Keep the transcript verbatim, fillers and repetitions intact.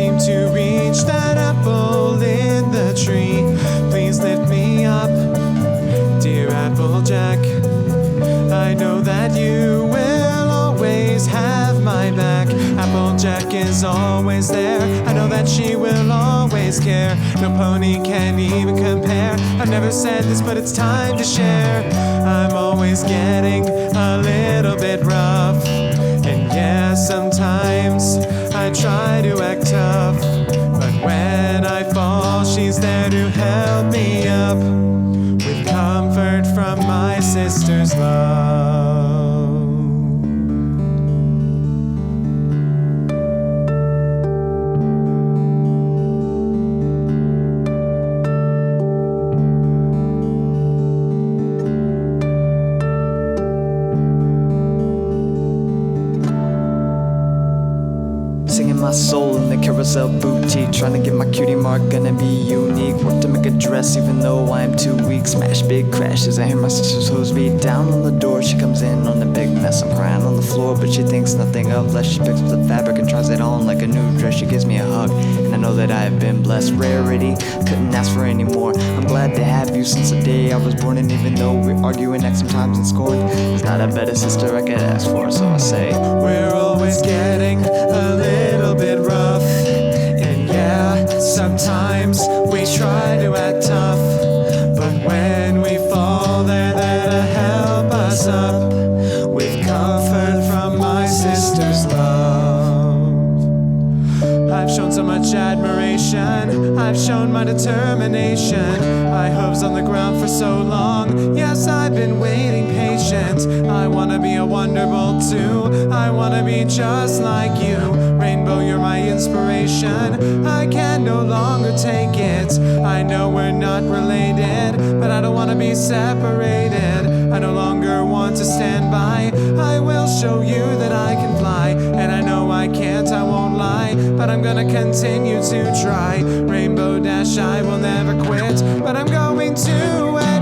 seem to reach that apple in the tree. Please lift me up, dear Applejack. I know that you will always have my back. Applejack is always there. I know that she will always care. No pony can even compare. I've never said this, but it's time to share. I'm always getting a little bit rough, and yeah, sometimes I try to act tough, but when I fall, she's there to help me up with comfort from my sister's love. Singing my soul in the carousel boutique, trying to get my cutie mark, gonna be unique. Work to make a dress even though I'm too weak. Smash big crashes, I hear my sister's hose beat down on the door. She comes in on a big mess, I'm crying on the floor, but she thinks nothing of less. She picks up the fabric and tries it on like a new dress. She gives me a hug, and I know that I have been blessed. Rarity, couldn't ask for any more. I'm glad to have you since the day I was born, and even though we argue and act sometimes and scorn, there's not a better sister I could ask for, so I say, we're always getting a little bit rough, and yeah, sometimes we try to act tough, but when we fall, they're there to help us up with comfort from my sister's love. I've shown so much admiration, I've shown my determination. My hooves on the ground for so long, yes, I've been waiting patient. I wanna be a Wonderbolt too, I wanna be just like you. Rainbow, you're my inspiration, I can no longer take it. I know we're not related, but I don't wanna be separated. I no longer want to stand by, I will show you that I can fly. And I know I can't, I won't lie, but I'm gonna continue to try. Rainbow Dash, I will never quit, but I'm going to